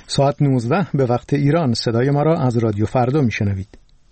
ساعت 19 به وقت ایران. صدای ما را از رادیو فردا میشنوید.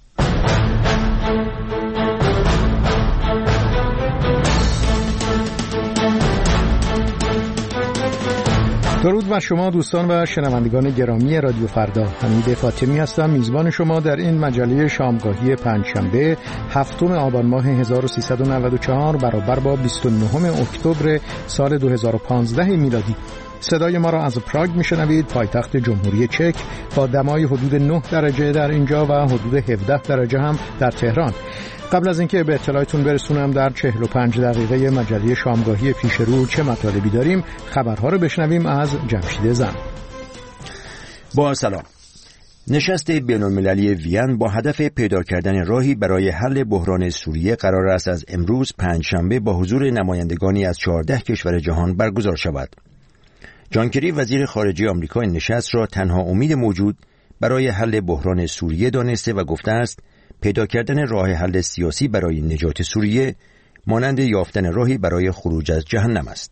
درود بر شما دوستان و شنوندگان گرامی رادیو فردا. حمید فاطمی هستم، میزبان شما در این مجله شامگاهی پنجشنبه هفتم آبان ماه 1394 برابر با 29 اکتبر سال 2015 میلادی. صدای ما را از پراگ میشنوید، پایتخت جمهوری چک، با دمای حدود 9 درجه در اینجا و حدود 17 درجه هم در تهران. قبل از اینکه به اطلاعتون برسونم در 45 دقیقه مجله شامگاهی پیش رو چه مطالبی داریم، خبرها رو بشنویم از جمشید زن. با سلام. نشست بین‌المللی وین با هدف پیدا کردن راهی برای حل بحران سوریه قرار است از امروز پنجشنبه با حضور نمایندگانی از 14 کشور جهان برگزار شود. جان کری وزیر خارجه آمریکا این نشست را تنها امید موجود برای حل بحران سوریه دانسته و گفته است پیدا کردن راه حل سیاسی برای نجات سوریه مانند یافتن راهی برای خروج از جهنم است.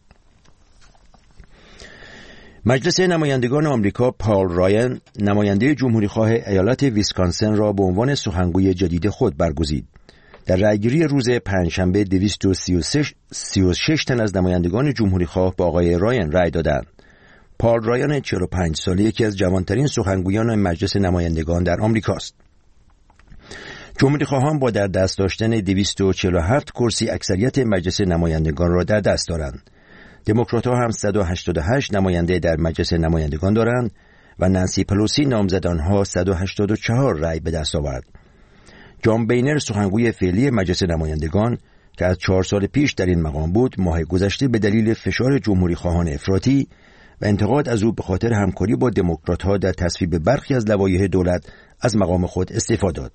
مجلس نمایندگان آمریکا پال رایان نماینده جمهوریخواه ایالت ویسکانسن را به عنوان سخنگوی جدید خود برگزید. در رأیگیری روز پنجشنبه 236 تن از نمایندگان جمهوریخواه به آقای رایان رأی دادند. پال رایان 45 ساله یکی از جوانترین سخنگویان مجلس نمایندگان در آمریکاست. جمهوریخواهان با در دست داشتن 247 کرسی اکثریت مجلس نمایندگان را در دست دارند. دموکرات‌ها هم 188 نماینده در مجلس نمایندگان دارند و نانسی پلوسی نامزد آنها 184 رأی به دست آورد. جان بینر سخنگوی فعلی مجلس نمایندگان که از 4 سال پیش در این مقام بود، ماه گذشته به دلیل فشار جمهوریخواهان افراطی و انتقاد از او به خاطر همکاری با دموکرات‌ها در تصویب برخی از لوایح دولت از مقام خود استعفا داد.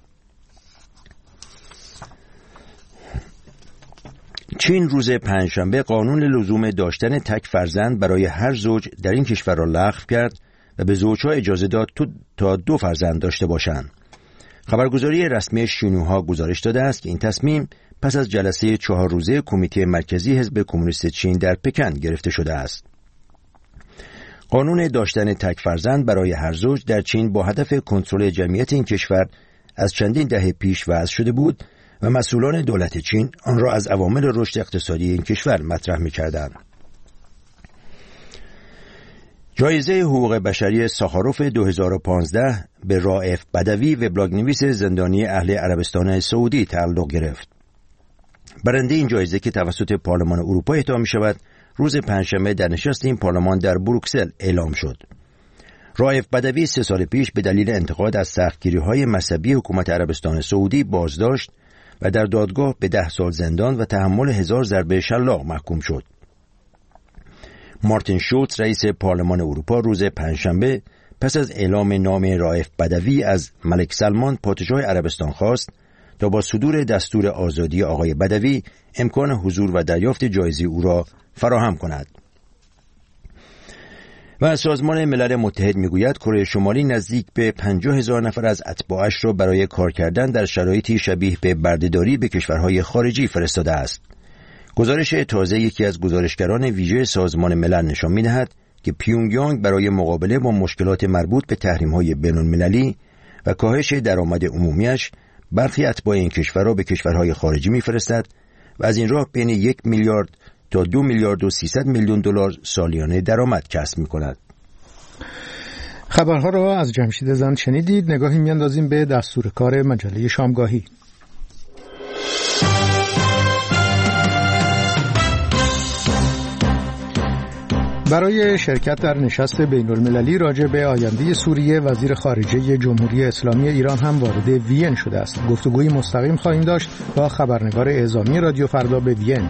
چین روز پنجشنبه قانون لزوم داشتن تک فرزند برای هر زوج در این کشور را لغو کرد و به زوجها اجازه داد تا 2 فرزند داشته باشند. خبرگزاری رسمی شینهوها گزارش داده است که این تصمیم پس از جلسه 4 روزه کمیته مرکزی حزب کمونیست چین در پکن گرفته شده است. قانون داشتن تک فرزند برای هر زوج در چین با هدف کنترل جمعیت این کشور از چندین دهه پیش وضع شده بود و مسئولان دولت چین آن را از عوامل رشد اقتصادی این کشور مطرح می‌کردند. جایزه حقوق بشری ساخاروف 2015 به رائف بدوی وبلاگ‌نویس زندانی اهل عربستان سعودی تعلق گرفت. برنده این جایزه که توسط پارلمان اروپا اهدا می‌شود، روز پنجشنبه در نشست این پارلمان در بروکسل اعلام شد. رائف بدوی 3 سال پیش به دلیل انتقاد از سختگیری‌های مذهبی حکومت عربستان سعودی بازداشت و در دادگاه به 10 سال زندان و تحمل 1000 ضربه شلاق محکوم شد. مارتین شولتز رئیس پارلمان اروپا روز پنجشنبه پس از اعلام نام رائف بدوی از ملک سلمان پادشاه عربستان خواست تا با صدور دستور آزادی آقای بدوی امکان حضور و دریافت جایزه او را فراهم کند. و سازمان ملل متحد میگوید کره شمالی نزدیک به 50,000 نفر از اتباعش را برای کار کردن در شرایطی شبیه به بردهداری به کشورهای خارجی فرستاده است. گزارش تازه یکی از گزارشگران ویژه سازمان ملل نشان می‌دهد که پیونگیانگ برای مقابله با مشکلات مربوط به تحریم‌های بین‌المللی و کاهش درآمد عمومیش برخی اتباع این کشور را به کشورهای خارجی می‌فرستد و از این راه بین 1 میلیارد تا 2 میلیارد و 300 میلیون دلار سالیانه درآمد کسب می‌کند. خبرها را از جمشید زن شنیدید. نگاهی می‌اندازیم به دستور کار مجله شامگاهی. برای شرکت در نشست بین‌المللی راجع به آینده سوریه، وزیر خارجه جمهوری اسلامی ایران هم وارد وین شده است. گفتگوی مستقیم خواهیم داشت با خبرنگار اعزامی رادیو فردا به وین.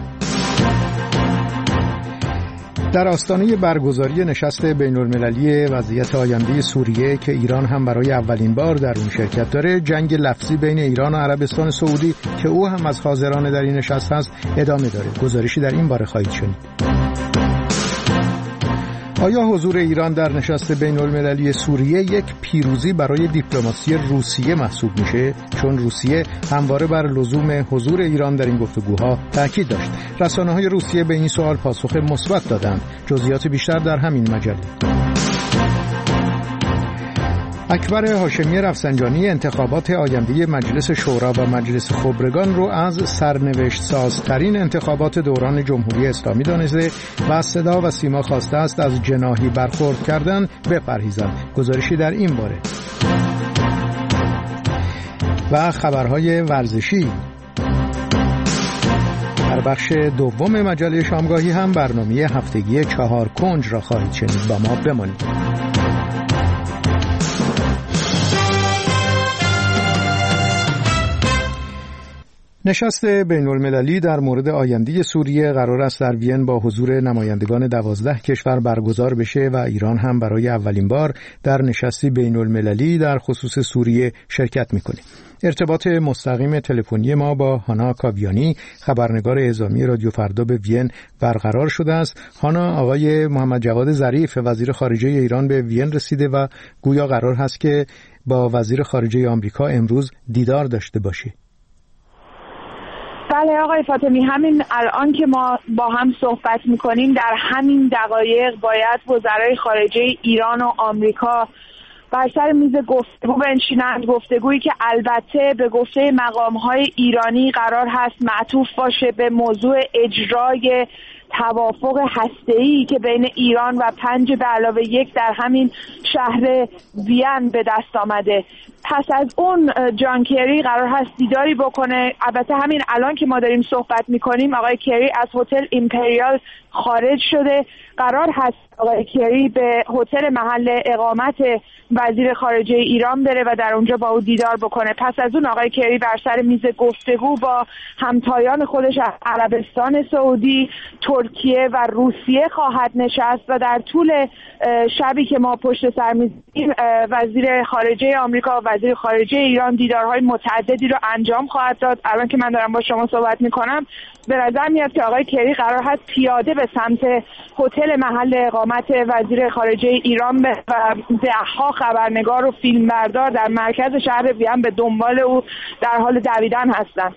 در آستانه برگزاری نشست بین‌المللی وضعیت آینده سوریه که ایران هم برای اولین بار در اون شرکت داره، جنگ لفظی بین ایران و عربستان سعودی که او هم از حاضران در این نشست هست ادامه داره. گزارشی در این باره خواهید شنید. آیا حضور ایران در نشست بین‌المللی سوریه یک پیروزی برای دیپلماسی روسیه محسوب میشه؟ چون روسیه همواره بر لزوم حضور ایران در این گفتگوها تاکید داشت. رسانه‌های روسیه به این سوال پاسخ مثبت دادند. جزئیات بیشتر در همین مجله. اکبر هاشمی رفسنجانی انتخابات آینده مجلس شورا و مجلس خبرگان رو از سرنوشت سازترین انتخابات دوران جمهوری اسلامی دانسته و از صدا و سیما خواسته است از جناحی برخورد کردن بپرهیزند. گزارشی در این باره. و خبرهای ورزشی. در بخش دوم مجله شامگاهی هم برنامه هفتگی 4 کنج را خواهید شنید. با ما بمانید. نشست بین‌المللی در مورد آینده سوریه قرار است در وین با حضور نمایندگان 12 کشور برگزار بشه و ایران هم برای اولین بار در نشستی بین‌المللی در خصوص سوریه شرکت میکنه. ارتباط مستقیم تلفنی ما با هانا کاویانی خبرنگار اعزامی رادیو فردا به وین برقرار شده است. هانا، آقای محمد جواد ظریف وزیر خارجه ایران به وین رسیده و گویا قرار هست که با وزیر خارجه آمریکا امروز دیدار داشته باشه. بله آقای فاطمی، همین الان که ما با هم صحبت میکنیم در همین دقایق باید وزرای خارجه ایران و آمریکا بر سر میز گفتگو بنشینند، گفتگویی که البته به گفته مقام‌های ایرانی قرار هست معطوف باشه به موضوع اجرای توافق هسته‌ای که بین ایران و 5+1 در همین شهر وین به دست آمده. پس از اون جان کری قرار هست دیداری بکنه. البته همین الان که ما داریم صحبت میکنیم آقای کری از هتل ایمپریال خارج شده. قرار هست آقای کری به هتل محل اقامت وزیر خارجه ایران بره و در اونجا با او دیدار بکنه. پس از اون آقای کری بر سر میز گفتگو با همتایان خودش از عربستان سعودی، ترکیه و روسیه خواهد نشست و در طول شبی که ما پشت سر میزیم وزیر خارجه آمریکا و وزیر خارجه ایران دیدارهای متعددی رو انجام خواهد داد. الان که من دارم با شما صحبت میکنم به نظر میاد که آقای کری قرار هست پیاده به سمت هتل محل اقامت وزیر خارجه ایران و ده‌ها خبرنگار و فیلمبردار در مرکز شهر وین به دنبال او در حال دویدن هستند.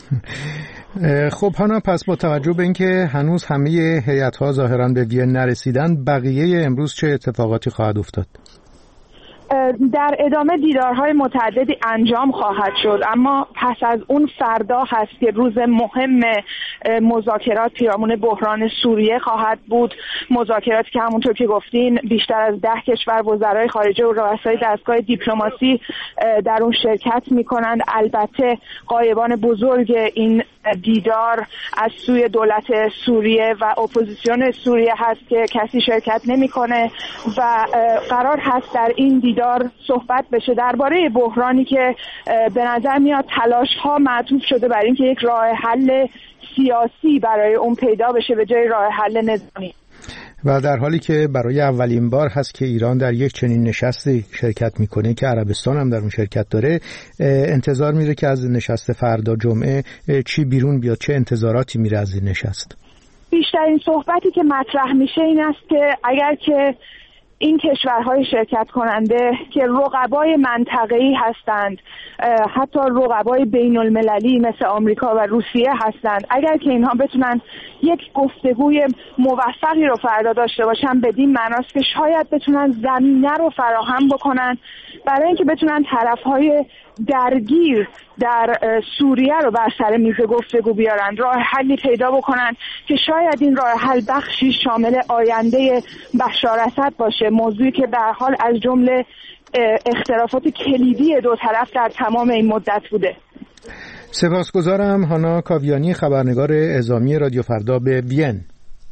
خب هانا، پس با توجه به اینکه هنوز همه هیئت‌ها ظاهراً به وین نرسیدن، بقیه امروز چه اتفاقاتی خواهد افتاد؟ در ادامه دیدارهای متعددی انجام خواهد شد، اما پس از اون فردا هست که روز مهم مذاکرات پیرامون بحران سوریه خواهد بود. مذاکراتی که همونطور که گفتین بیشتر از 10 کشور وزرای خارجه و رؤسای دستگاه دیپلماسی در اون شرکت میکنند. البته غایبان بزرگ این دیدار از سوی دولت سوریه و اپوزیسیون سوریه هست که کسی شرکت نمیکنه و قرار هست در این دیدار صحبت بشه درباره بحرانی که به نظر میاد تلاش‌ها معطوف شده بر اینکه یک راه حل سیاسی برای اون پیدا بشه به جای راه حل نظامی. و در حالی که برای اولین بار هست که ایران در یک چنین نشستی شرکت میکنه که عربستان هم در اون شرکت داره، انتظار میره که از نشست فردا جمعه چی بیرون بیاد؟ چه انتظاراتی میره از این نشست؟ بیشترین صحبتی که مطرح میشه این است که اگر که این کشورهای شرکت کننده که رقبای منطقه‌ای هستند، حتی رقبای بین‌المللی مثل آمریکا و روسیه هستند، اگر که اینها بتونن یک گفتگوی موفقی رو فردا داشته باشن، بدین معناست که شاید بتونن زمینه رو فراهم بکنن برای اینکه بتونن طرفهای درگیر در سوریه رو بر سر میز گفتگو بیارن، راه حلی پیدا بکنن که شاید این راه حل بخشی شامل آینده بشار اسد باشه، موضوعی که به هر حال از جمله اختلافات کلیدی دو طرف در تمام این مدت بوده. سپاسگزارم هانا کاویانی، خبرنگار اعزامی رادیو فردا به وین.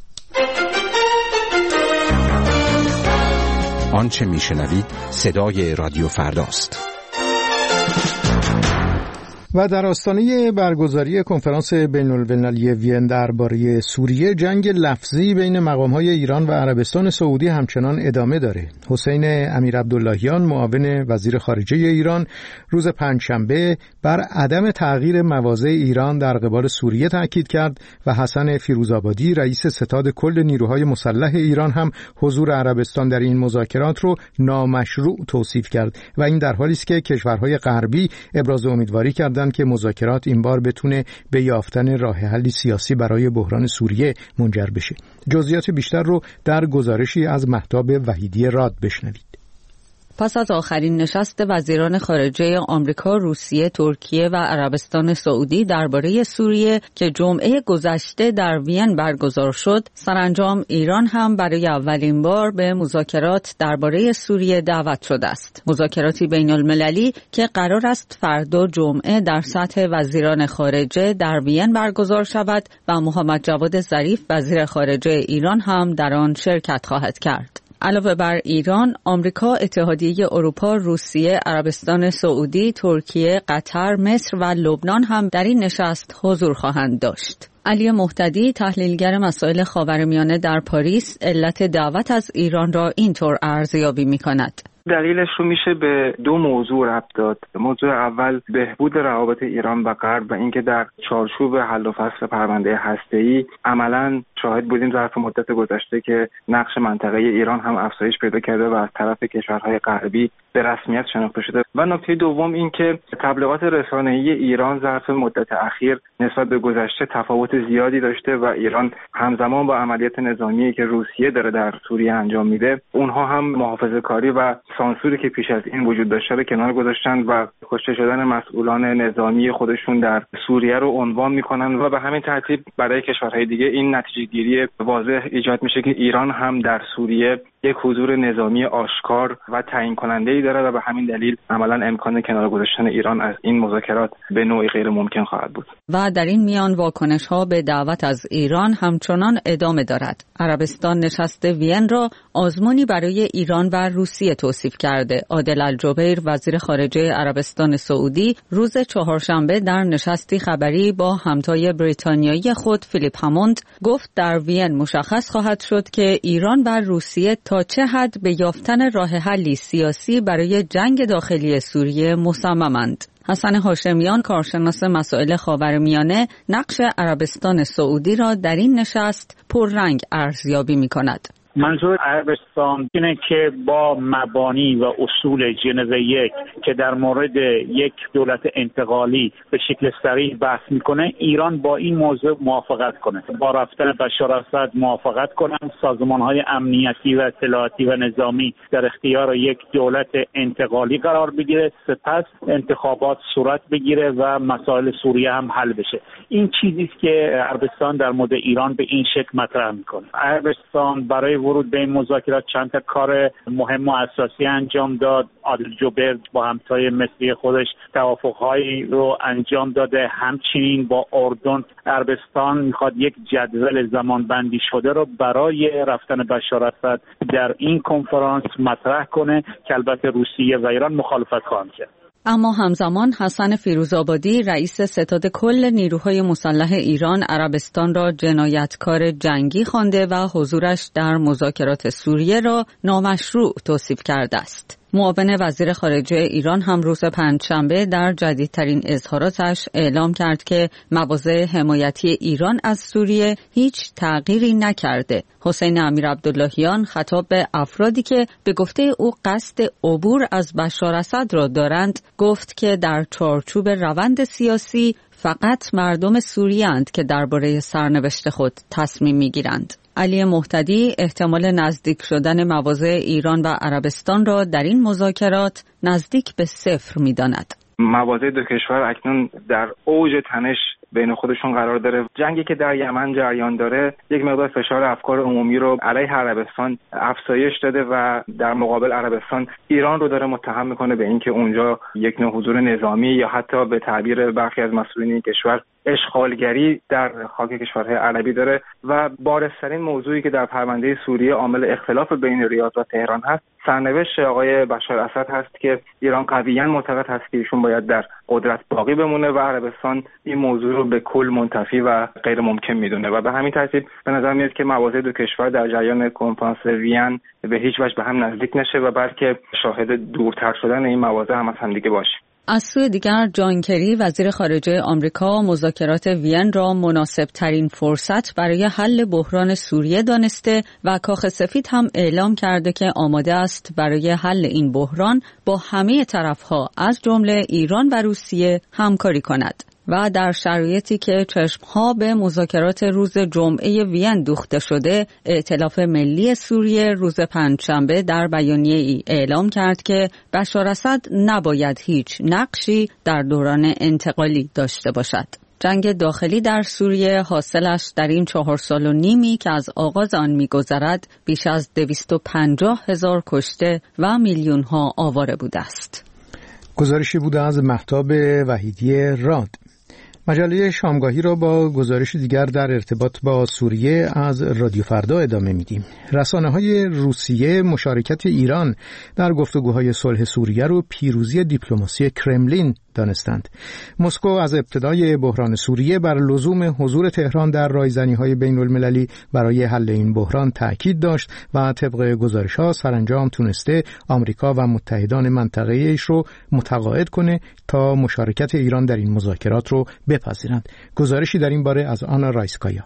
آنچه میشنوید صدای رادیو فرداست. و در آستانه برگزاری کنفرانس بین‌المللی وین درباره سوریه، جنگ لفظی بین مقام‌های ایران و عربستان سعودی همچنان ادامه داره. حسین امیرعبداللهیان، معاون وزیر خارجه ایران، روز پنجشنبه بر عدم تغییر مواضع ایران در قبال سوریه تاکید کرد و حسن فیروزآبادی، رئیس ستاد کل نیروهای مسلح ایران، هم حضور عربستان در این مذاکرات رو نامشروع توصیف کرد و این در حالی است که کشورهای غربی ابراز امیدواری کردند که مذاکرات این بار بتونه به یافتن راه حلی سیاسی برای بحران سوریه منجر بشه. جزئیات بیشتر رو در گزارشی از مهتاب وحیدی راد بشنوید. پس از آخرین نشست وزیران خارجه آمریکا، روسیه، ترکیه و عربستان سعودی درباره سوریه که جمعه گذشته در وین برگزار شد، سرانجام ایران هم برای اولین بار به مذاکرات درباره سوریه دعوت شده است. مذاکراتی بین المللی که قرار است فردا جمعه در سطح وزیران خارجه در وین برگزار شود و محمد جواد ظریف وزیر خارجه ایران هم در آن شرکت خواهد کرد. علاوه بر ایران، آمریکا، اتحادیه اروپا، روسیه، عربستان سعودی، ترکیه، قطر، مصر و لبنان هم در این نشست حضور خواهند داشت. علی مهتدی، تحلیلگر مسائل خاورمیانه در پاریس، علت دعوت از ایران را اینطور ارزیابی می‌کند. دلیلش رو میشه به دو موضوع ربط داد. موضوع اول بهبود روابط ایران و غرب و اینکه در چارچوب حل و فصل پرونده هسته‌ای عملاً شاهد بودیم ظرف مدت گذشته که نقش منطقه ایران هم افزایش پیدا کرده و از طرف کشورهای غربی به رسمیت شناخته شده. و نکته دوم این که تبلیغات رسانه‌ای ایران ظرف مدت اخیر نسبت به گذشته تفاوت زیادی داشته و ایران همزمان با عملیات نظامی که روسیه داره در سوریه انجام میده، اونها هم محافظه‌کاری و سانسوری که پیش از این وجود داشته رو کنار گذاشتن و کشته شدن مسئولان نظامی خودشون در سوریه رو عنوان میکنن و به همین ترتیب برای کشورهای دیگه این نتیجه گیری واضح ایجاد میشه که ایران هم در سوریه یک حضور نظامی آشکار و تعیین کننده‌ای داره و به همین دلیل عملاً امکان کنار گذاشتن ایران از این مذاکرات به نوعی غیر ممکن خواهد بود. و در این میان واکنش‌ها به دعوت از ایران همچنان ادامه دارد. عربستان نشست وین را آزمونی برای ایران و روسیه توصیف کرده. عادل الجبیر، وزیر خارجه عربستان سعودی، روز چهارشنبه در نشستی خبری با همتای بریتانیایی خود فیلیپ هموند گفت در وین مشخص خواهد شد که ایران و روسیه تا چه حد به یافتن راه حلی سیاسی برای جنگ داخلی سوریه مصممند. حسن هاشمیان، کارشناس مسائل خاورمیانه، نقش عربستان سعودی را در این نشست پررنگ ارزیابی می‌کند. منظور عربستان اینه که با مبانی و اصول ژنو یک که در مورد یک دولت انتقالی به شکل صریح بحث میکنه، ایران با این موضوع موافقت کنه، با رفتن بشار اسد موافقت کنه، سازمان‌های امنیتی و اطلاعاتی و نظامی در اختیار یک دولت انتقالی قرار بگیره، سپس انتخابات صورت بگیره و مسائل سوریه هم حل بشه. این چیزی است که عربستان در مورد ایران به این شکل مطرح میکنه. عربستان برای ورود به این مذاکرات چند تا کار مهم و اساسی انجام داد. عادل جبیر با همتای مصری خودش توافق‌هایی رو انجام داده. همچنین با اردن عربستان میخواد یک جدول زمانبندی شده رو برای رفتن بشار اسد در این کنفرانس مطرح کنه که البته روسیه و ایران مخالفت خواهند کرد. اما همزمان حسن فیروزآبادی، رئیس ستاد کل نیروهای مسلح ایران، عربستان را جنایتکار جنگی خوانده و حضورش در مذاکرات سوریه را نامشروع توصیف کرده است. معاون وزیر خارجه ایران هم روز پنجشنبه در جدیدترین اظهاراتش اعلام کرد که مواضع حمایتی ایران از سوریه هیچ تغییری نکرده. حسین امیرعبداللهیان خطاب به افرادی که به گفته او قصد عبور از بشار اسد را دارند گفت که در چارچوب روند سیاسی فقط مردم سوریه اند که درباره سرنوشت خود تصمیم میگیرند. علی مهتدی احتمال نزدیک شدن مواضع ایران و عربستان را در این مذاکرات نزدیک به صفر می‌داند. مواضع دو کشور اکنون در اوج تنش بین خودشون قرار داره. جنگی که در یمن جریان داره یک مقدار فشار افکار عمومی رو علیه عربستان افزایش داده و در مقابل عربستان ایران رو داره متهم میکنه به اینکه اونجا یک نوع حضور نظامی یا حتی به تعبیر برخی از مسئولین کشور اشغالگری در خاک کشورهای عربی داره. و بارزترین موضوعی که در پرونده سوریه عامل اختلاف بین ریاض و تهران هست سرنوشت آقای بشار اسد هست که ایران قویاً معتقد هست که ایشون باید در قدرت باقی بمونه و عربستان این موضوع رو به کل منتفی و غیر ممکن میدونه و به همین ترتیب به نظر میاد که مواضع دو کشور در جریان کنفرانس وین به هیچ وجه به هم نزدیک نشه و بلکه شاهد دورتر شدن این مواضع هم از هم دیگه باشیم. از سوی دیگر جان کری، وزیر خارجه آمریکا، مذاکرات وین را مناسب ترین فرصت برای حل بحران سوریه دانسته و کاخ سفید هم اعلام کرده که آماده است برای حل این بحران با همه طرفها از جمله ایران و روسیه همکاری کند. و در شرایطی که چشمها به مذاکرات روز جمعه وین دوخته شده، ائتلاف ملی سوریه روز پنجشنبه در بیانیه‌ای اعلام کرد که بشار اسد نباید هیچ نقشی در دوران انتقالی داشته باشد. جنگ داخلی در سوریه حاصلش در این 4 سال و نیمی که از آغاز آن می‌گذرد بیش از 250,000 کشته و میلیون‌ها آواره بوده است. گزارشی بوده از مهتاب وحیدی راد. مجله شامگاهی را با گزارش دیگر در ارتباط با سوریه از رادیو فردا ادامه میدیم. رسانه‌های روسیه مشارکت ایران در گفتگوهای صلح سوریه رو پیروزی دیپلماسی کرملین دانستند. مسکو از ابتدای بحران سوریه بر لزوم حضور تهران در رایزنی‌های بین‌المللی برای حل این بحران تاکید داشت و طبق گزارش‌ها سرانجام تونسته آمریکا و متحدان منطقه‌ایش رو متقاعد کنه تا مشارکت ایران در این مذاکرات رو بپذیرند. گزارشی در این باره از آنا رایسکایا.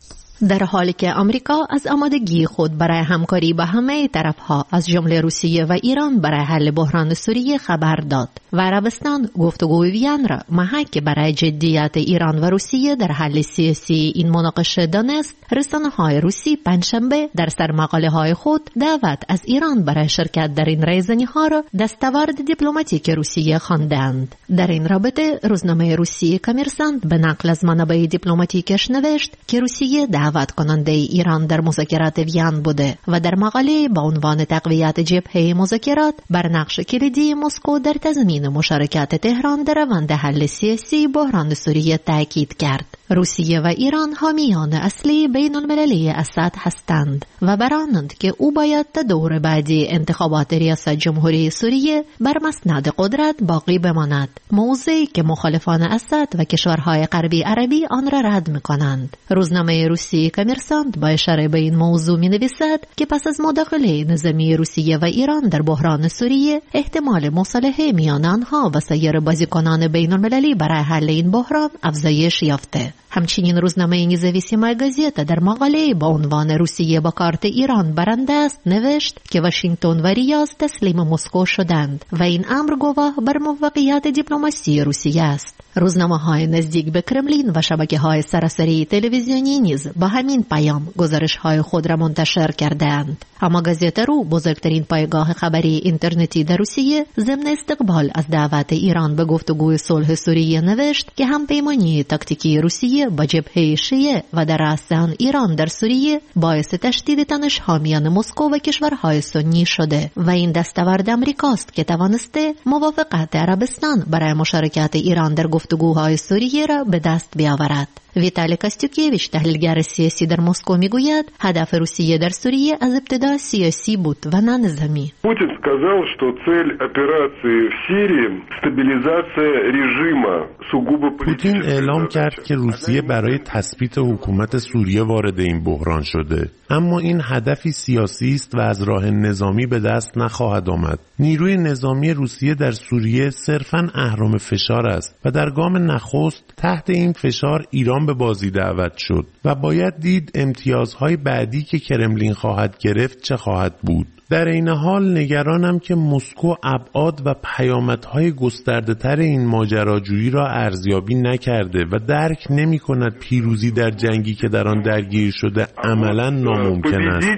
در حالی که آمریکا از آمادگی خود برای همکاری با همه طرفها از جمله روسیه و ایران برای حل بحران سوریه خبر داد و عربستان گفتگوی وین را محک برای جدیت ایران و روسیه در حل سیاسی این مناقشه دانست، رسانه‌های روسی پنجشنبه در سرمقاله‌های خود دعوت از ایران برای شرکت در این رایزنی‌ها را دستاورد دیپلماتیک روسیه خواندند. در این رابطه روزنامه روسی کامرسانت به نقل از منابع دیپلماتیکش نوشت که روسیه دعوت کننده ایران در مذاکرات وین بوده و در مقاله با عنوان تقویت جبهه مذاکرات بر نقش کلیدی مسکو در تضمین مشارکت تهران در روند حل سیاسی بحران سوریه تاکید کرد. روسیه و ایران حامیان اصلی بین المللی اسد هستند و برانند که او باید تا دور بعدی انتخابات ریاست جمهوری سوریه بر مسند قدرت باقی بماند، موضعی که مخالفان اسد و کشورهای غربی عربی آن را رد می‌کنند. روزنامه روسی کامرسانت با اشاره به این موضوع می‌نویسد که پس از مداخله نظامی روسیه و ایران در بحران سوریه احتمال مصالحه میان آنها و سایر بازیکنان بین المللی برای حل این بحران افزایش یافته. همچنین روزنامه نزاویسیما گازета در مقاله با عنوان روسیه با کارت ایران برنده است نوشت که واشنگتن و ریاض تسلیم مسکو شدند و این امر گواه بر موفقیت دیپلماسی روسیه است. روزنامه‌های نزدیک به کرملین و شبکه‌های سراسری تلویزیونی نیز با همین پیام گزارش‌های خود را منتشر کردند. اما گازeta رو، بزرگترین پایگاه خبری اینترنتی در روسیه، ضمن استقبال از دعوت ایران به گفتگوی صلح سوریه نوشت که همپیمانی تاکتیکی روسیه با جبهه شیعه و در رأس آن ایران در سوریه باعث تشدید تنش حامیان مسکو و کشورهای سنی شده و این دستاورد آمریکاست که توانسته موافقت عربستان برای مشارکت ایران در گفتگوهای سوریه را به دست بیاورد. ویتالی کاستیوکیویچ، تحلیلگر سیاسی در مسکو، میگوید هدف روسیه در سوریه از ابتدا سیاسی بود و نه نظامی. پوتین сказал, что цель операции в Сирии стабилизация режима сугубо политического. پوتین اعلام کرد که روسیه برای تثبیت حکومت سوریه وارد این بحران شده، اما این هدفی سیاسی است و از راه نظامی به دست نخواهد آمد. نیروی نظامی روسیه در سوریه صرفاً اهرم فشار است و در گام نخست تحت این فشار ایران به بازی دعوت شد و باید دید امتیازهای بعدی که کرملین خواهد گرفت چه خواهد بود. در این حال نگرانم که مسکو ابعاد و پیامدهای گسترده‌تر این ماجراجویی را ارزیابی نکرده و درک نمی‌کند پیروزی در جنگی که در آن درگیر شده عملاً ناممکن است.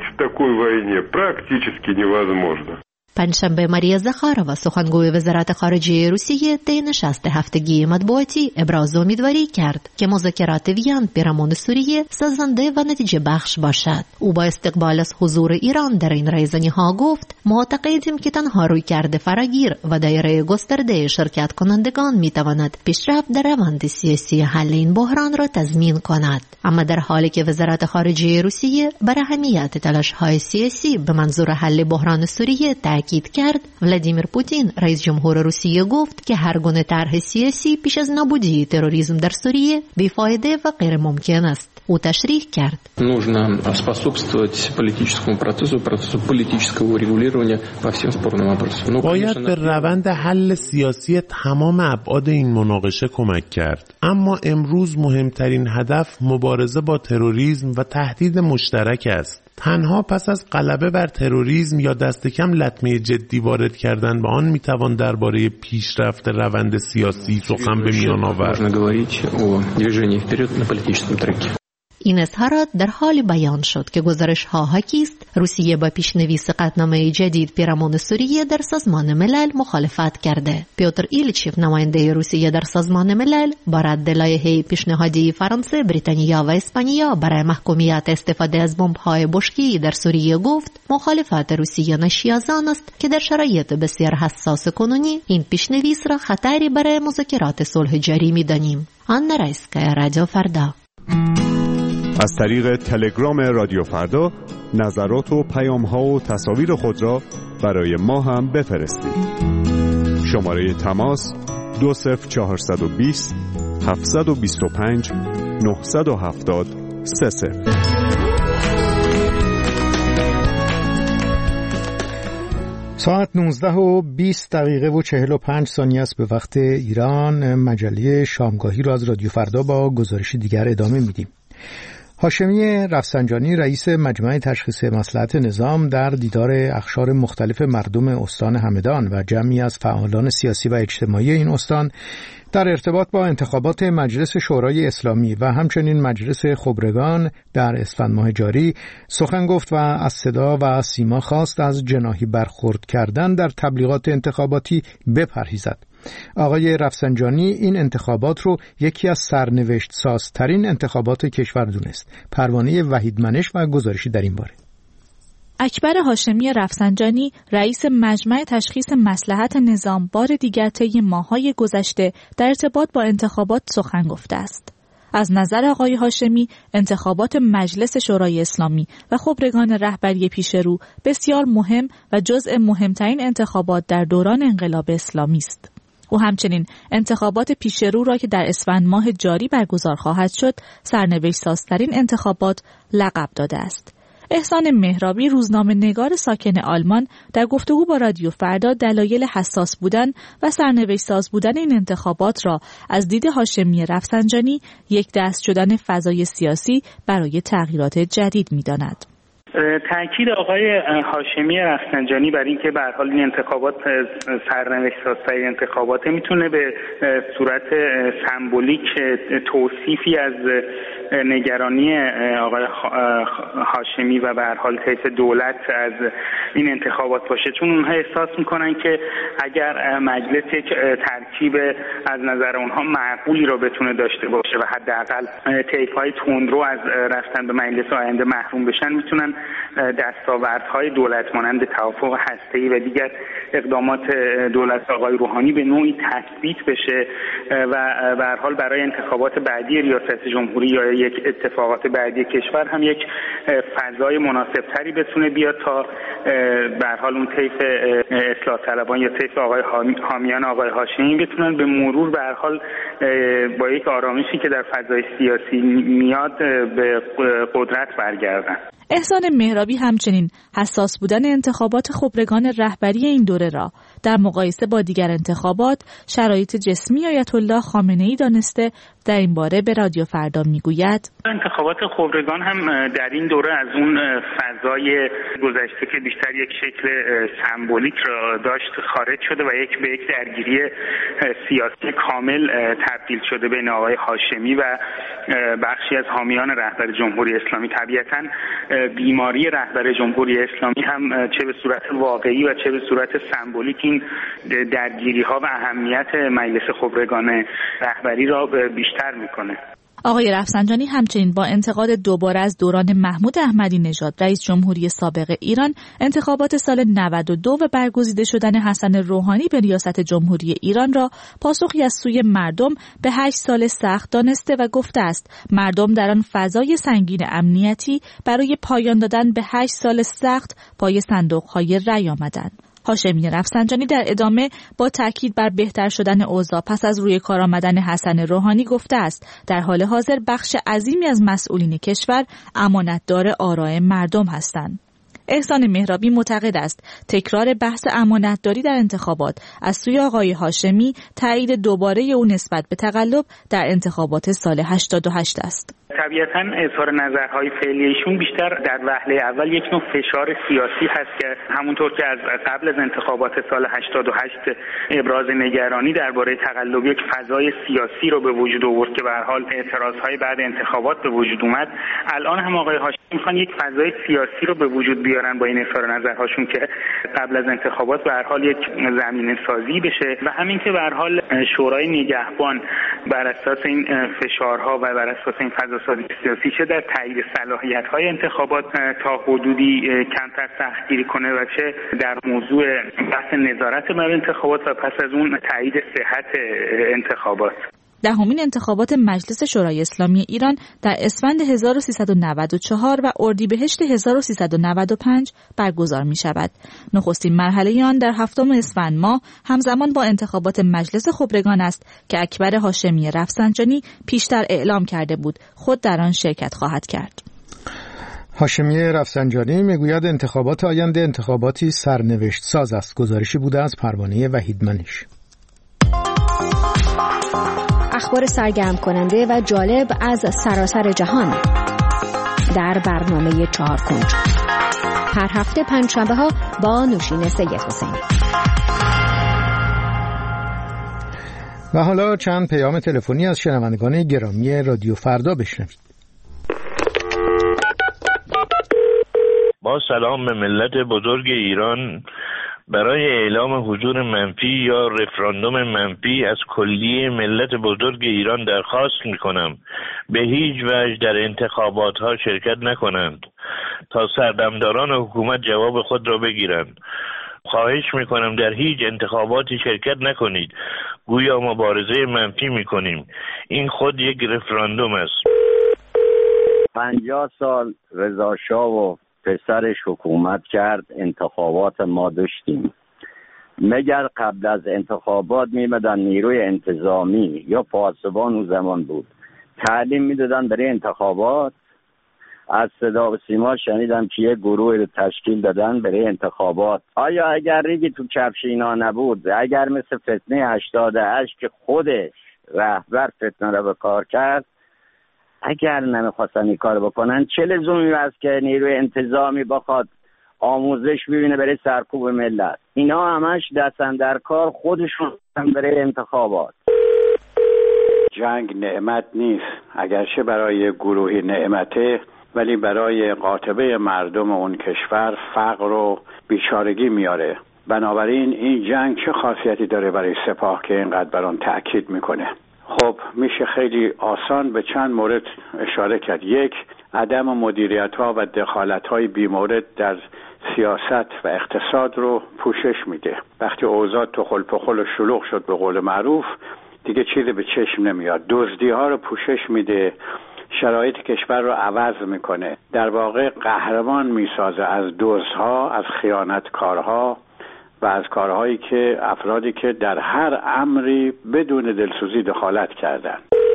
پنجشنبه ماریا زخارova، سخنگوی وزارت خارجه روسیه، طی نشست هفتگی مطبوعاتی ابراز امیدواری کرد که مذاکرات وین پیرامون سوریه سازنده و نتیجه بخش باشد. او با استقبال از حضور ایران در این رایزنی‌ها گفت معتقدیم که تنها رویکرد فراگیر و دایره گسترده شرکت کنندگان میتواند پیشرفت در روند سیاسی حل این بحران را تضمین کند. اما در حالی که وزارت خارجه روسیه بر اهمیت تلاش‌های سیاسی به منظور حل بحران سوریه تاکید کرد، ولادیمیر پوتین، رئیس جمهور روسیه، گفت که هر گونه طرح سیاسی پیش از نابودی تروریسم در سوریه بیفایده و غیر ممکن است. او تشریح کرد нужно способствовать политическому процессу политического урегулирования по всем спорным вопросам. باید به روند حل سیاسی تمام ابعاد این مناقشه کمک کرد، اما امروز مهمترین هدف مبارزه با تروریسم و تهدید مشترک است. تنها پس از غلبه بر تروریسم یا دست کم لطمه جدی وارد کردن به آن میتوان درباره پیشرفت روند سیاسی سخن به میان آورد. این اظهارات در حال بیان شد که گزارش ها حاکی است روسیه با پیشنویس قطعنامه جدید پیرامون سوریه در سازمان ملل مخالفت کرده. پیوتر ایلچیف نماینده روسیه در سازمان ملل با رد لایحه پیشنهادی فرانسه، بریتانیا و اسپانیا برای محکومیت استفاده از بمب‌های بشکی در سوریه گفت مخالفت روسیه ناشی از آن است که در شرایط بسیار حساس کنونی این پیشنویس را خطری برای مذاکرات صلح جاری می‌دانیم. آن رایسکا، رادیو فردا. از طریق تلگرام رادیو فردا نظرات و پیام‌ها و تصاویر خود را برای ما هم بفرستید. شماره تماس 20420 725 970 30. ساعت 19:20 و 45 ثانیه است به وقت ایران. مجله شامگاهی را از رادیو فردا با گزارش دیگر ادامه میدیم. هاشمی رفسنجانی رئیس مجمع تشخیص مصلحت نظام در دیدار اقشار مختلف مردم استان همدان و جمعی از فعالان سیاسی و اجتماعی این استان در ارتباط با انتخابات مجلس شورای اسلامی و همچنین مجلس خبرگان در اسفند ماه جاری سخن گفت و از صدا و سیما خواست از جناحی برخورد کردن در تبلیغات انتخاباتی بپرهیزد. آقای رفسنجانی این انتخابات رو یکی از سرنوشت سازترین انتخابات کشور دونست. پروانه وحید منش و گزارشی در این باره. اکبر هاشمی رفسنجانی رئیس مجمع تشخیص مصلحت نظام بار دیگر طی ماه‌های گذشته در ارتباط با انتخابات سخن گفته است. از نظر آقای هاشمی انتخابات مجلس شورای اسلامی و خبرگان رهبری پیشرو بسیار مهم و جزء مهمترین انتخابات در دوران انقلاب اسلامی است. او همچنین انتخابات پیشرو را که در اسفند ماه جاری برگزار خواهد شد سرنوشت سازترین انتخابات لقب داده است. احسان مهرابی روزنامه‌نگار ساکن آلمان در گفتگو با رادیو فردا دلایل حساس بودن و سرنوشت ساز بودن این انتخابات را از دید هاشمی رفسنجانی یک دست شدن فضای سیاسی برای تغییرات جدید می‌داند. تأکید آقای هاشمی رفسنجانی بر این که به هر حال این انتخابات سرنوشت سازترین انتخابات میتونه به صورت سمبولیک توصیفی از نگرانی آقای هاشمی و به هر حال طیف دولت از این انتخابات باشه، چون اونها احساس میکنن که اگر مجلس یک ترکیب از نظر اونها معقولی را بتونه داشته باشه و حداقل طیف‌های تندرو از رفتن به مجلس آینده محروم بشن، میتونن دستاوردهای دولت مانند توافق هسته‌ای و دیگر اقدامات دولت آقای روحانی به نوعی تثبیت بشه و به هر حال برای انتخابات بعدی ریاست جمهوری یا یک اتفاقات بعدی کشور هم یک فضای مناسبتری بتونه بیاد تا به هر حال اون طیف اصلاح طلبان یا طیف آقای حامیان آقای هاشمی بتونن به مرور به هر حال با یک آرامشی که در فضای سیاسی میاد به قدرت برگردن. احسان مهرابی همچنین حساس بودن انتخابات خبرگان رهبری این دوره را در مقایسه با دیگر انتخابات شرایط جسمی آیت الله خامنه‌ای دانسته در این باره به رادیو فردا میگوید انتخابات خبرگان هم در این دوره از اون فضای گذشته که بیشتر یک شکل سمبولیک را داشت خارج شده و یک به یک درگیری سیاسی کامل تبدیل شده بین آقای هاشمی و بخشی از حامیان رهبر جمهوری اسلامی. طبیعتاً بیماری رهبر جمهوری اسلامی هم چه به صورت واقعی و چه به صورت سمبولیک این درگیری‌ها و اهمیت مجلس خبرگان رهبری را بیشتر میکنه. آقای رفسنجانی همچنین با انتقاد دوباره از دوران محمود احمدی نژاد رئیس جمهوری سابق ایران انتخابات سال 92 و برگزیده شدن حسن روحانی به ریاست جمهوری ایران را پاسخی از سوی مردم به 8 سال سخت دانسته و گفته است مردم در آن فضای سنگین امنیتی برای پایان دادن به 8 سال سخت پای صندوق‌های رأی آمدند. هاشمی رفسنجانی در ادامه با تاکید بر بهتر شدن اوضاع پس از روی کار آمدن حسن روحانی گفته است در حال حاضر بخش عظیمی از مسئولین کشور امانتدار آراء مردم هستند. احسان مهرابی معتقد است تکرار بحث امانتداری در انتخابات از سوی آقای هاشمی تایید دوباره او نسبت به تقلب در انتخابات سال 88 است. طبیعتاً اظهار نظرهای فعلی ایشون بیشتر در وهله اول یک نوع فشار سیاسی هست که همونطور که از قبل از انتخابات سال 88 ابراز نگرانی درباره تقلب یک فضای سیاسی رو به وجود آورد که به هر حال اعتراضهای بعد انتخابات به وجود اومد. الان هم آقای هاشمی میخوان یک فضای سیاسی رو به وجود بیارن با این اظهار نظرهاشون که قبل از انتخابات به هر حال یک زمینه سازی بشه و همین که به هر حال شورای نگهبان بر اساس این فشارها و بر اساس این فضا سیاسی چه در تایید صلاحیت‌های انتخابات تا حدودی کمتر سختگیری کنه و چه در موضوع بحث نظارت بر انتخابات و پس از اون تایید صحت انتخابات. دهمین انتخابات مجلس شورای اسلامی ایران در اسفند 1394 و اردیبهشت 1395 برگزار می شود. نخستین مرحله آن در 7 اسفند ماه همزمان با انتخابات مجلس خبرگان است که اکبر هاشمی رفسنجانی پیشتر اعلام کرده بود خود در آن شرکت خواهد کرد. هاشمی رفسنجانی میگوید انتخابات آینده انتخاباتی سرنوشت ساز است. گزارشی بوده از پروانه وحیدمنش. اخبار سرگرم کننده و جالب از سراسر جهان در برنامه 4 کنج هر هفته پنجشنبه ها با نوشین سید حسینی. و حالا چند پیام تلفنی از شنوندگان گرامی رادیو فردا بشنوید. با سلام به ملت بزرگ ایران، برای اعلام حضور منفی یا رفراندوم منفی از کلیه ملت بزرگ ایران درخواست می‌کنم به هیچ وجه در انتخابات‌ها شرکت نکنند تا سردمداران حکومت جواب خود را بگیرند. خواهش می‌کنم در هیچ انتخاباتی شرکت نکنید، گویا مبارزه منفی می‌کنیم. این خود یک رفراندوم است. 50 سال رضا شاه و پسرش حکومت کرد، انتخابات ما داشتیم. مگر قبل از انتخابات میمدن نیروی انتظامی یا پاسبان اون زمان بود تعلیم میدادن برای انتخابات؟ از صدا و سیما شنیدم که یه گروه رو تشکیل دادن برای انتخابات. آیا اگر ریگی تو کفش اینا نبود، اگر مثل فتنه 88 که خودش رهبر فتنه رو به کار کرد، اگر نمیخواستن این کار بکنن، چه لزومی هست که نیروی انتظامی بخواد آموزش ببینه برای سرکوب ملت؟ اینا همش دستن در کار خودشون برای انتخابات. جنگ نعمت نیست، اگرچه برای گروهی نعمته، ولی برای قاطبه مردم اون کشور فقر و بیچارگی میاره. بنابراین این جنگ چه خاصیتی داره برای سپاه که اینقدر بر آن تأکید میکنه؟ خب میشه خیلی آسان به چند مورد اشاره کرد. یک، عدم مدیریت ها و دخالت های بیمورد در سیاست و اقتصاد رو پوشش میده. وقتی اوضاع تخل پخل و شلوغ شد به قول معروف، دیگه چیزی به چشم نمیاد. دزدی ها رو پوشش میده، شرایط کشور رو عوض میکنه، در واقع قهرمان میسازه از دزدها، از خیانتکارها و از کارهایی که افرادی که در هر امری بدون دلسوزی دخالت کردن.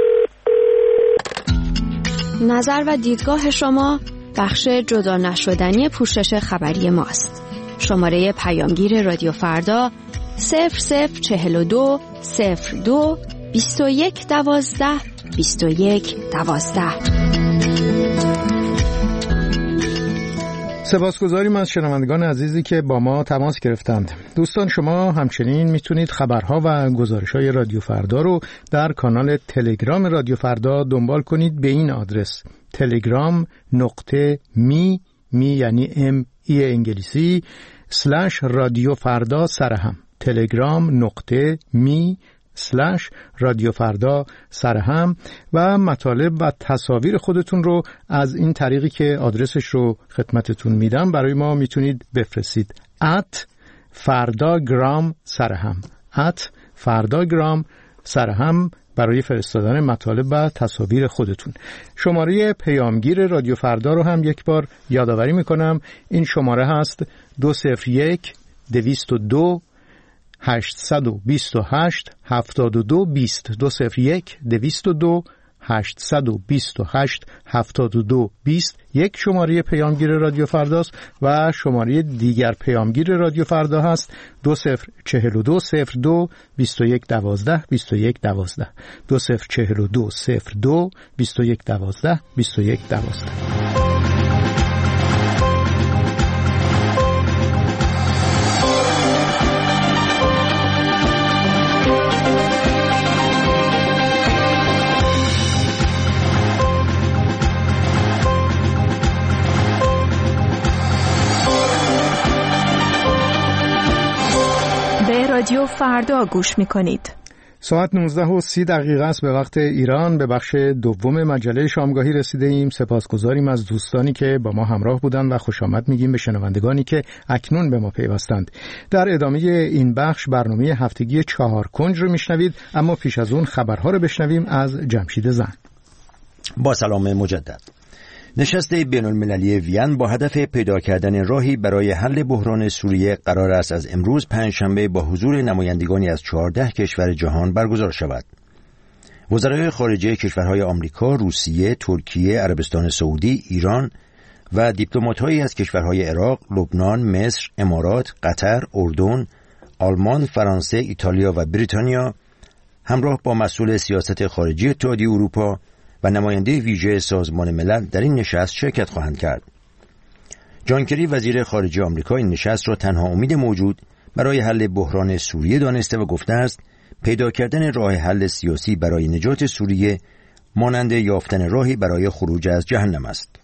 نظر و دیدگاه شما بخش جدا نشدنی پوشش خبری ماست. شماره پیامگیر رادیو فردا 0042 02 21 12 21 12. سپاسگزاریم از شنوندگان عزیزی که با ما تماس گرفتند. دوستان، شما همچنین میتونید خبرها و گزارش‌های رادیو فردا رو در کانال تلگرام رادیو فردا دنبال کنید به این آدرس telegram.me یعنی ME انگلیسی /رادیو فردا سرهم telegram.me رادیو فردا سرهم و مطالب و تصاویر خودتون رو از این طریقی که آدرسش رو خدمتتون میدم برای ما میتونید بفرستید @فردا_gram سرهم @فردا_gram سرهم برای فرستادن مطالب و تصاویر خودتون. شماره پیامگیر رادیو فردا رو هم یک بار یادآوری میکنم. این شماره هست 201 202 828 72 20 201 202 828 7220 یک شماره پیامگیر رادیو فرداست و شماره دیگر پیامگیر رادیو فردا هست 204202 2112 2112 204202 2112 2112. رادیو فردا گوش می‌کنید. ساعت 19:30 است به وقت ایران. به بخش دوم مجله شامگاهی رسیده ایم. سپاسگزاریم از دوستانی که با ما همراه بودند و خوش آمد میگیم به شنوندگانی که اکنون به ما پیوستند. در ادامه این بخش برنامه هفتگی 4 کنج رو میشنوید، اما پیش از اون خبرها رو بشنویم از جمشید زن. با سلام مجدد. نشست بین‌المللی وین با هدف پیدا کردن راهی برای حل بحران سوریه قرار است از امروز پنجشنبه با حضور نمایندگانی از 14 کشور جهان برگزار شود. وزرای خارجه کشورهای آمریکا، روسیه، ترکیه، عربستان سعودی، ایران و دیپلمات‌هایی از کشورهای عراق، لبنان، مصر، امارات، قطر، اردن، آلمان، فرانسه، ایتالیا و بریتانیا همراه با مسئول سیاست خارجی اتحادیه اروپا و نماینده ویژه سازمان ملل در این نشست شرکت خواهند کرد. جان کری وزیر خارجه آمریکا این نشست را تنها امید موجود برای حل بحران سوریه دانسته و گفته است پیدا کردن راه حل سیاسی برای نجات سوریه مانند یافتن راهی برای خروج از جهنم است.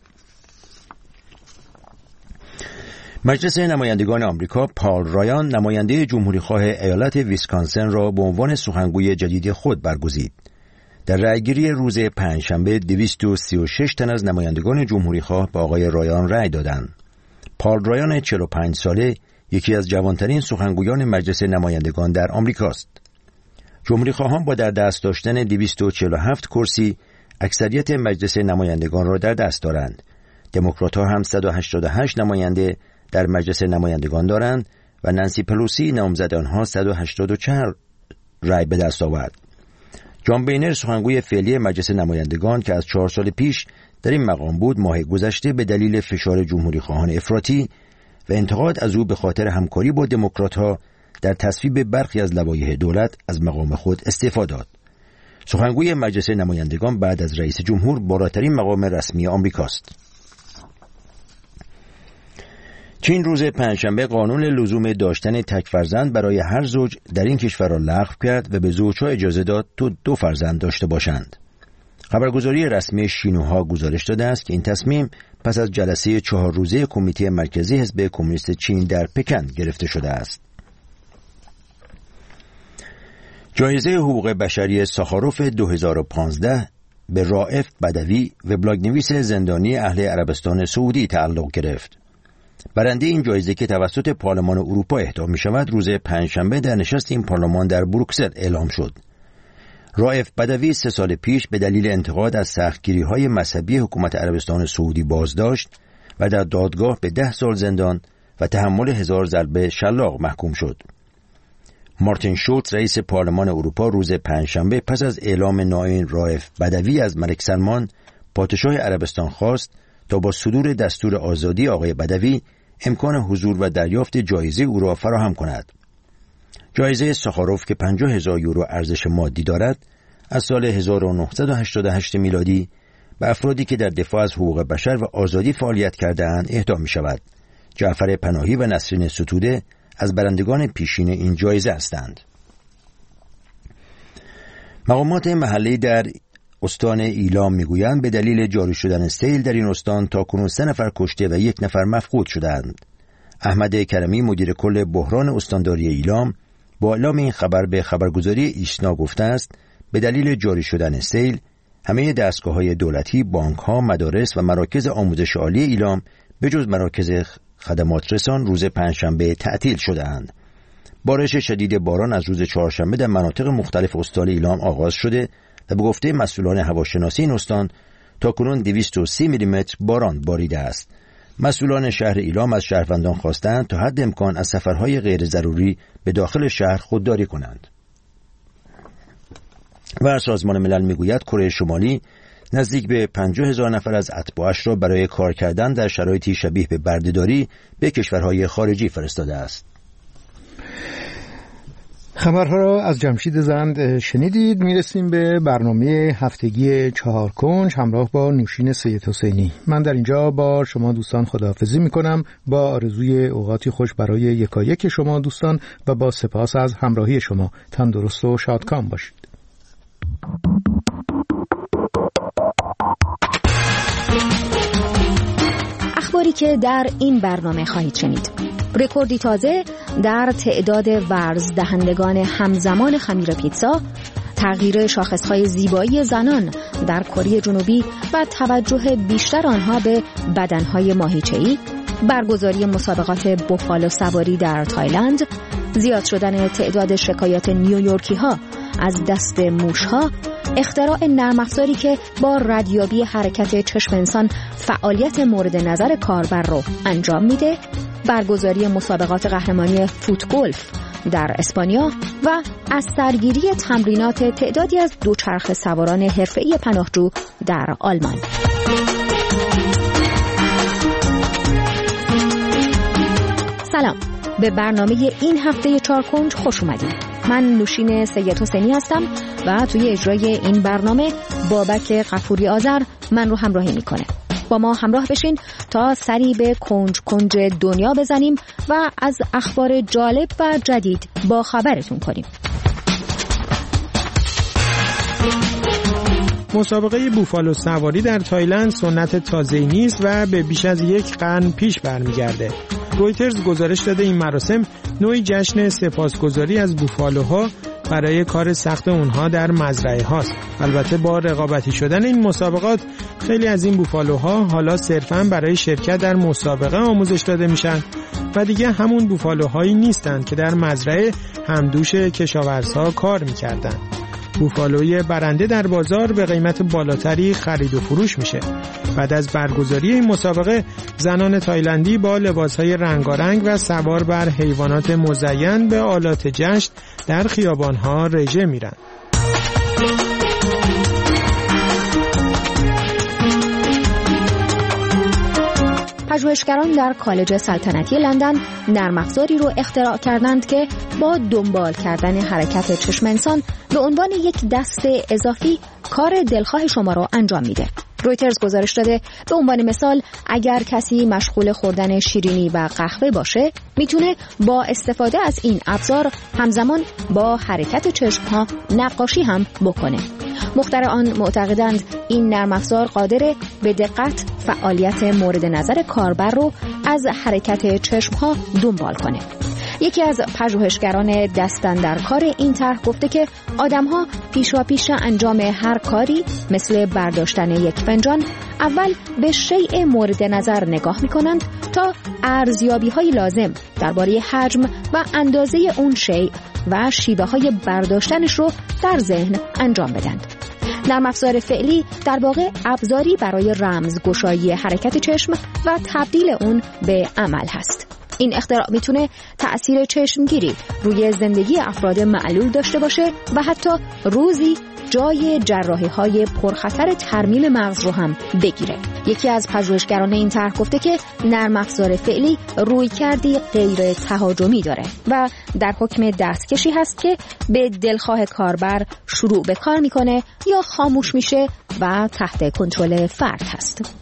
مجلس نمایندگان آمریکا پال رایان نماینده جمهوریخواه ایالت ویسکانسن را به عنوان سخنگوی جدید خود برگزید. در رأیگیری روز پنجشنبه 236 تن از نمایندگان جمهوریخواه به آقای رایان رأی دادند. پال رایان 45 ساله یکی از جوانترین سخنگویان مجلس نمایندگان در آمریکاست. جمهوریخواهان با در دست داشتن 247 کرسی اکثریت مجلس نمایندگان را در دست دارند. دموکرات‌ها هم 188 نماینده در مجلس نمایندگان دارند و نانسی پلوسی نامزد آنها 184 رأی به دست آورد. جان بینر سخنگوی فعلی مجلس نمایندگان که از 4 سال پیش در این مقام بود ماه گذشته به دلیل فشار جمهوریخواهان افراطی و انتقاد از او به خاطر همکاری با دموکرات‌ها در تصویب برخی از لوایح دولت از مقام خود استعفا داد. سخنگوی مجلس نمایندگان بعد از رئیس جمهور بالاترین مقام رسمی آمریکاست. چین روز پنجشنبه قانون لزوم داشتن تک فرزند برای هر زوج در این کشور را لغو کرد و به زوجها اجازه داد تا 2 فرزند داشته باشند. خبرگزاری رسمی شینهوا گزارش داده است که این تصمیم پس از جلسه 4 روزه کمیته مرکزی حزب کمونیست چین در پکن گرفته شده است. جایزه حقوق بشری ساخاروف 2015 به رائف بدوی وبلاگ‌نویس زندانی اهل عربستان سعودی تعلق گرفت. برنده این جایزه که توسط پارلمان اروپا اهدا می شود روز پنجشنبه در نشست این پارلمان در بروکسل اعلام شد. رائف بدوی 3 سال پیش به دلیل انتقاد از سختگیری‌های مذهبی حکومت عربستان سعودی بازداشت و در دادگاه به 10 سال زندان و تحمل 1000 ضربه شلاق محکوم شد. مارتین شولتز رئیس پارلمان اروپا روز پنجشنبه پس از اعلام ناآیین رائف بدوی از ملک سلمان پادشاه عربستان خواست تا با صدور دستور آزادی آقای بدوی امکان حضور و دریافت جایزه او را فراهم کند. جایزه ساخاروف که 50,000 یورو ارزش مادی دارد از سال 1988 میلادی به افرادی که در دفاع از حقوق بشر و آزادی فعالیت کرده‌اند اهدا می شود. جعفر پناهی و نسرین ستوده از برندگان پیشین این جایزه هستند. مقامات محلی در استان ایلام میگویند به دلیل جاری شدن سیل در این استان تاکنون 3 نفر کشته و 1 نفر مفقود شدند. احمد کرمی مدیر کل بحران استانداری ایلام با اعلام این خبر به خبرگزاری ایسنا گفته است به دلیل جاری شدن سیل همه دستگاه‌های دولتی، بانک‌ها، مدارس و مراکز آموزش عالی ایلام به جز مراکز خدمات رسان روز پنجشنبه تعطیل شده‌اند. بارش شدید باران از روز چهارشنبه در مناطق مختلف استان ایلام آغاز شده و به گفته مسئولان هواشناسی این استان تاکنون 230 میلیمتر باران باریده است. مسئولان شهر ایلام از شهروندان خواستند تا حد امکان از سفرهای غیر ضروری به داخل شهر خودداری کنند. و سازمان ملل میگوید کره شمالی نزدیک به 50,000 نفر از اتباعش را برای کار کردن در شرایطی شبیه به بردهداری به کشورهای خارجی فرستاده است. خبرها را از جمشید زند شنیدید. میرسیم به برنامه هفتگی 4 کنج همراه با نوشین سید حسینی. من در اینجا با شما دوستان خداحافظی میکنم با آرزوی اوقاتی خوش برای یکایک شما دوستان و با سپاس از همراهی شما. تندرست و شادکام باشید. اخباری که در این برنامه خواهید شنید: رکوردی تازه در تعداد ورز دهندگان همزمان خمیر پیتزا، تغییر شاخصهای زیبایی زنان در کره جنوبی و توجه بیشتر آنها به بدنهای ماهیچه‌ای، برگزاری مسابقات بوفالو سواری در تایلند، زیاد شدن تعداد شکایات نیویورکی ها از دست موش ها، اختراع نرم افزاری که با ردیابی حرکت چشم انسان فعالیت مورد نظر کاربر رو انجام میده، برگزاری مسابقات قهرمانی فوتگولف در اسپانیا و از سرگیری تمرینات تعدادی از دوچرخه سواران حرفه‌ای پناهجو در آلمان. سلام، به برنامه این هفته 4 کنج خوش اومدید. من نوشین سید حسینی هستم و توی اجرای این برنامه بابک غفوری آذر من رو همراهی میکنه. با ما همراه بشین تا سری به کنج دنیا بزنیم و از اخبار جالب و جدید با خبرتون کنیم. مسابقه بوفالو سواری در تایلند سنت تازه‌ای نیست و به بیش از 1 قرن پیش برمیگرده. رویترز گزارش داده این مراسم نوعی جشن سپاسگزاری از بوفالوها برای کار سخت اونها در مزرعه هاست. البته با رقابتی شدن این مسابقات خیلی از این بوفالوها حالا صرفاً برای شرکت در مسابقه آموزش داده میشن و دیگه همون بوفالوهایی نیستن که در مزرعه همدوش کشاورزها کار میکردن. بوفالوی برنده در بازار به قیمت بالاتری خرید و فروش میشه. بعد از برگزاری این مسابقه زنان تایلندی با لباسهای رنگارنگ و سوار بر حیوانات مزین به آلات جشن در خیابانها رژه میرن. پژوهشگران در کالج سلطنتی لندن نرم افزاری رو اختراع کردند که با دنبال کردن حرکت چشم انسان به عنوان یک دست اضافی کار دلخواه شما رو انجام میده. رویترز گزارش داده به عنوان مثال اگر کسی مشغول خوردن شیرینی و قهوه باشه میتونه با استفاده از این ابزار همزمان با حرکت چشم‌ها نقاشی هم بکنه. مخترعان معتقدند این نرم افزار قادره به دقت فعالیت مورد نظر کاربر رو از حرکت چشم‌ها دنبال کنه. یکی از پژوهشگران دستاندرکار این طرح گفته که آدم‌ها پیشاپیش انجام هر کاری مثل برداشتن یک فنجان اول به شیء مورد نظر نگاه می‌کنند تا ارزیابی‌های لازم درباره حجم و اندازه اون شیء و شیوه‌های برداشتنش رو در ذهن انجام بدند. نرم افزار فعلی در واقع ابزاری برای رمزگشایی حرکت چشم و تبدیل اون به عمل هست. این اختراع میتونه تأثیر چشمگیری روی زندگی افراد معلول داشته باشه و حتی روزی جای جراحی‌های پرخطر ترمیم مغز رو هم بگیره. یکی از پژوهشگران این طرح گفته که نرم افزار فعلی رویکردی غیر تهاجمی داره و در حکم دستکشی هست که به دلخواه کاربر شروع به کار میکنه یا خاموش میشه و تحت کنترل فرد هست.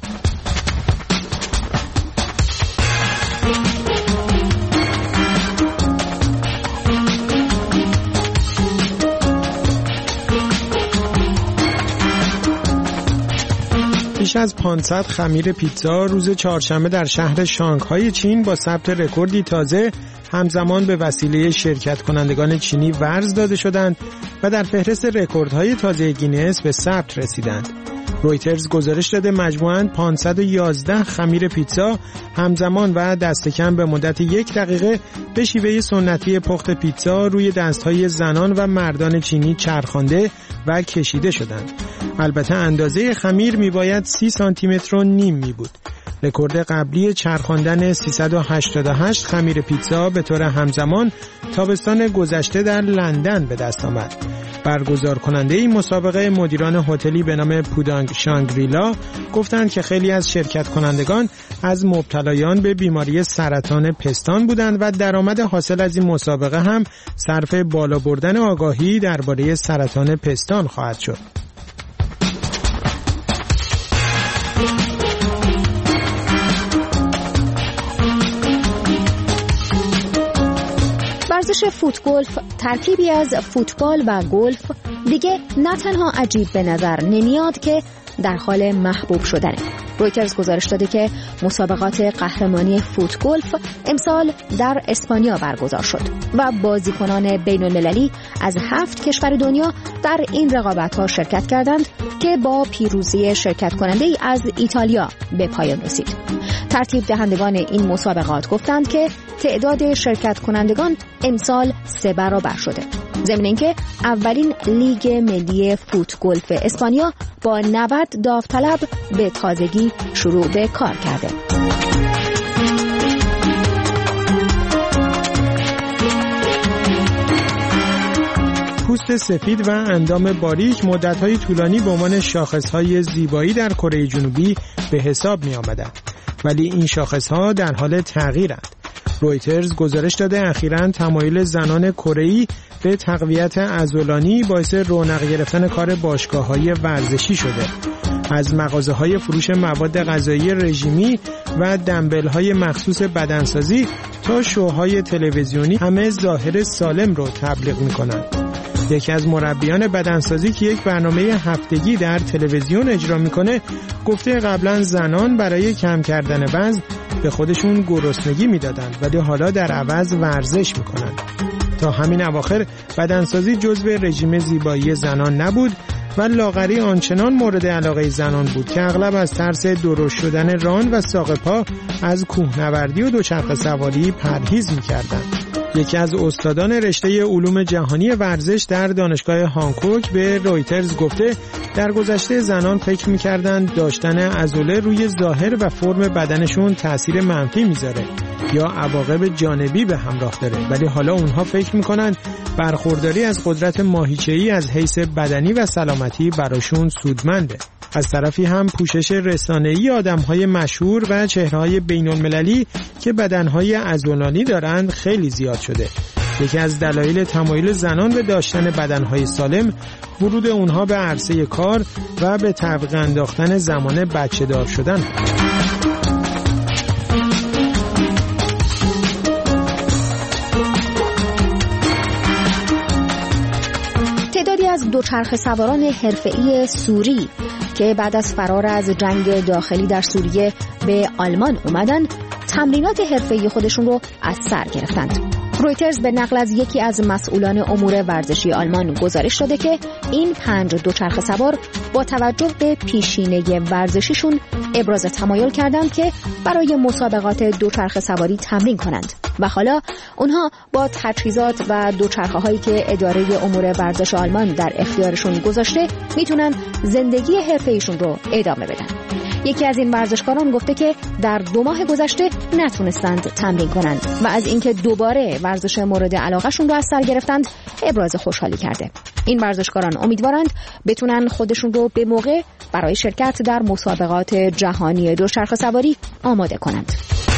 بیش از 500 خمیر پیتزا روز چهارشنبه در شهر شانگهای چین با ثبت رکوردی تازه همزمان به وسیله شرکت کنندگان چینی ورز داده شدند و در فهرست رکوردهای تازه گینس به ثبت رسیدند. رویترز گزارش داده مجموعاً 511 خمیر پیتزا همزمان و دست کم به مدت 1 دقیقه به شیوه سنتی پخت پیتزا روی دستهای زنان و مردان چینی چرخانده و کشیده شدند. البته اندازه خمیر میباید 30 سانتی متر و نیم می بود. رکورد قبلی چرخاندن 388 خمیر پیتزا به طور همزمان تابستان گذشته در لندن به دست آمد. برگزار کننده این مسابقه مدیران هتلی به نام پودانگ شانگریلا گفتند که خیلی از شرکت کنندگان از مبتلایان به بیماری سرطان پستان بودند و درآمد حاصل از این مسابقه هم صرف بالا بردن آگاهی درباره سرطان پستان خواهد شد. ورزش فوتگولف ترکیبی از فوتبال و گلف دیگه نه تنها عجیب به نظر نمیاد که در حال محبوب شدنه. رویترز گزارش داده که مسابقات قهرمانی فوتگولف امسال در اسپانیا برگزار شد و بازیکنان بین‌المللی از 7 کشور دنیا در این رقابت‌ها شرکت کردند که با پیروزی شرکت کننده‌ای از ایتالیا به پایان رسید. ترتیب دهندگان این مسابقات گفتند که تعداد شرکت کنندگان امسال 3 برابر شده. ضمن اینکه اولین لیگ ملی فوتگولف اسپانیا با 90 داوطلب به تازگی شروع به کار کرده. پوست سفید و اندام باریک مدت‌های طولانی به عنوان شاخص‌های زیبایی در کره جنوبی به حساب می‌آمدند، ولی این شاخص‌ها در حال تغییرند. رویترز گزارش داده اخیراً تمایل زنان کره‌ای به تقویت عضلانی باعث رونق گرفتن کار باشگاه‌های ورزشی شده. از مغازه‌های فروش مواد غذایی رژیمی و دمبل‌های مخصوص بدنسازی تا شوهای تلویزیونی همه ظاهر سالم رو تبلیغ می‌کنند. یکی از مربیان بدنسازی که یک برنامه هفتگی در تلویزیون اجرا میکنه گفته قبلا زنان برای کم کردن وزن به خودشون گرسنگی میدادند ولی حالا در عوض ورزش میکنن. تا همین اواخر بدنسازی جزو رژیم زیبایی زنان نبود و لاغری آنچنان مورد علاقه زنان بود که اغلب از ترس درشت شدن ران و ساق پا از کوهنوردی و دوچرخه سواری پرهیز میکردند. یکی از استادان رشته علوم جهانی ورزش در دانشگاه هانکوک به رویترز گفته در گذشته زنان فکر می‌کردند داشتن عضله روی ظاهر و فرم بدنشون تأثیر منفی میذاره یا عواقب جانبی به همراه داره، ولی حالا اونها فکر می‌کنند برخورداری از قدرت ماهیچه‌ای از حیث بدنی و سلامتی براشون سودمنده. از طرفی هم پوشش رسانه‌ای آدم‌های مشهور و چهره‌های بین‌المللی که بدن‌های عضلانی دارند خیلی زیاد شده. یکی از دلایل تمایل زنان به داشتن بدن‌های سالم ورود اونها به عرصه کار و به تعویق انداختن زمان بچه‌دار شدن. تعدادی از دوچرخه سواران حرفه‌ای سوری که بعد از فرار از جنگ داخلی در سوریه به آلمان اومدن تمرینات حرفه‌ای خودشون رو از سر گرفتند. رویترز به نقل از یکی از مسئولان امور ورزشی آلمان گزارش داده که این 5 دوچرخه سوار با توجه به پیشینه ورزشیشون ابراز تمایل کردند که برای مسابقات دوچرخه سواری تمرین کنند و حالا اونها با تجهیزات و دوچرخه‌هایی که اداره امور ورزش آلمان در اختیارشون گذاشته میتونن زندگی حرفه‌ایشون رو ادامه بدن. یکی از این ورزشکاران گفته که در 2 ماه گذشته نتونستند تمرین کنند و از اینکه دوباره ورزش مورد علاقهشون رو از سر گرفتند ابراز خوشحالی کرده. این ورزشکاران امیدوارند بتونن خودشون رو به موقع برای شرکت در مسابقات جهانی دوچرخه سواری آماده کنند.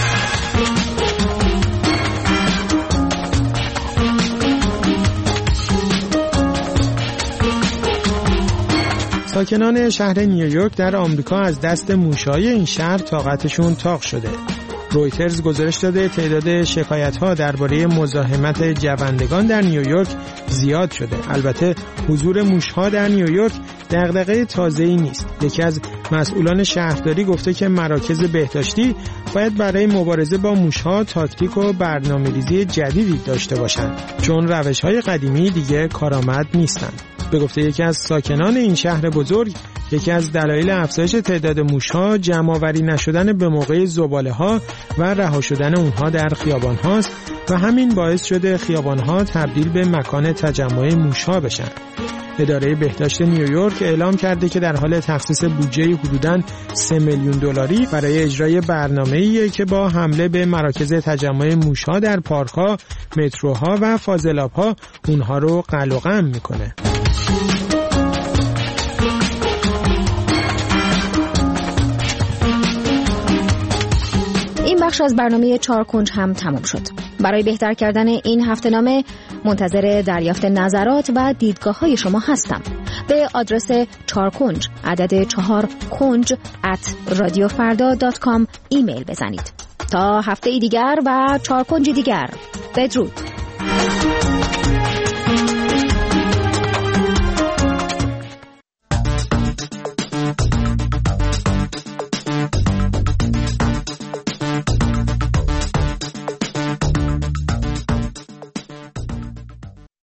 ساکنان شهر نیویورک در آمریکا از دست موش‌های این شهر طاقتشون تاق شده. رویترز گزارش داده تعداد شکایت‌ها درباره مزاحمت جوندگان در نیویورک زیاد شده. البته حضور موش‌ها در نیویورک دغدغه تازه‌ای نیست. یکی از مسئولان شهرداری گفته که مراکز بهداشتی باید برای مبارزه با موش‌ها تاکتیک و برنامه‌ریزی جدیدی داشته باشند، چون روش‌های قدیمی دیگه کارآمد نیستند. به گفته یکی از ساکنان این شهر بزرگ، یکی از دلایل افزایش تعداد موش‌ها جمع‌آوری نشدن به موقع زباله‌ها و رها شدن اونها در خیابان‌هاست و همین باعث شده خیابان‌ها تبدیل به مکان تجمع موش‌ها بشن. اداره بهداشت نیویورک اعلام کرده که در حال تخصیص بودجه حدوداً 3 میلیون دلاری برای اجرای برنامه‌ایه که با حمله به مراکز تجمع موش‌ها در پارک‌ها، متروها و فاضلاب‌ها اونها رو قلع و قم میکنه. این بخش از برنامه 4 کنج هم تمام شد. برای بهتر کردن این هفته‌نامه منتظر دریافت نظرات و دیدگاه‌های شما هستم. به آدرس 4 کنج عدد 4 کنج @radiofarda.com ایمیل بزنید. تا هفته دیگر و 4 کنج دیگر، بدرود.